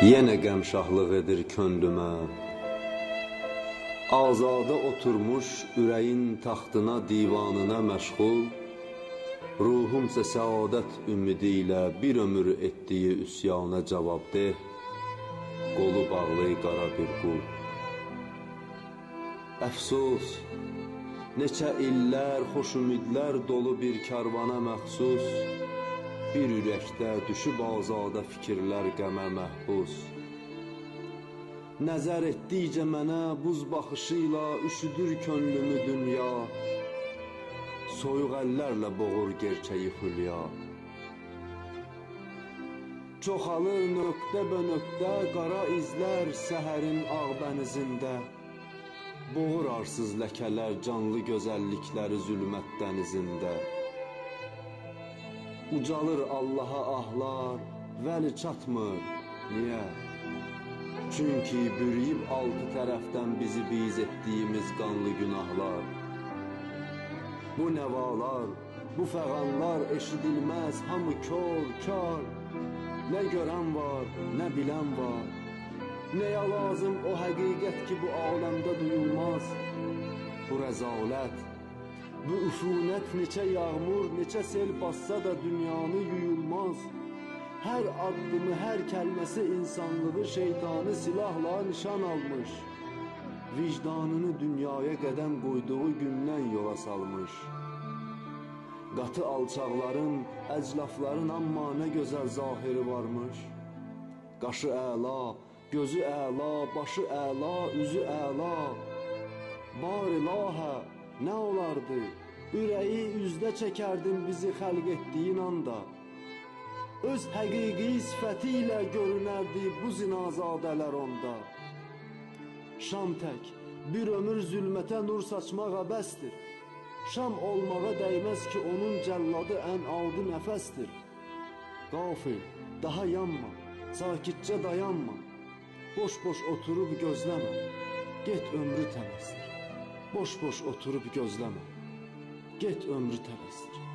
Yenə qəmşahlıq edir könlümə, azadə oturmuş ürəyin taxtına, divanına məşğul, ruhumsa səadət ümidi ilə bir ömür etdiyi üsyana cavabdeh, qolu bağlı qara bir qul. Əfsus, neçə illər, xoş ümidlər dolu bir karvana məxsus, bir ürəkdə düşüb azadə fikirlər qəmə məhbus. Nəzər etdikcə mənə buz baxışıyla üşüdür könlümü dünya, soyuq əllərlə boğur gerçəyi hülya. Çoxalır nöqtə bə nöqtə qara izlər səhərin ağbənizində, boğur arsız ləkələr canlı gözəllikləri zülmət dənizində. Ucalır Allaha ahlar, vəli çatmır, niyə? Çünki bürüyüb altı tərəfdən bizi biz etdiyimiz qanlı günahlar. Bu nəvalar, bu fəğanlar eşidilməz, hamı kör, kar. Nə görən var, nə bilən var. Nəyə lazım o həqiqət ki, bu aləmdə duyulmaz? Bu rəzalət, bu üfunət neçə yağmur, neçə sel bassa da dünyanı yuyulmaz. Hər addımı, hər kəlməsi insanlığı şeytanı silahla nişan almış. Vicdanını dünyaya qədəm qoyduğu gündən yola salmış. Qatı alçaqların, əclafların amma nə gözəl zahiri varmış. Qaşı əla, gözü əla, başı əla, üzü əla. Bar ilahə, nə olardı? Ürəyi üzdə çəkərdin bizi xəlq etdiyin anda. Öz həqiqi sifəti ilə görünərdi bu zinazadələr onda. Şam tək, bir ömür zülmətə nur saçmaq əbəsdir. Şam olmağa dəyməz ki, onun cəlladı ən adi nəfəsdir. Qafil, daha yanma, sakitcə dayanma. Boş-boş oturub gözləmə, get ömrü tələsdir. Boş-boş oturub gözləmə, get ömrü tələsdir.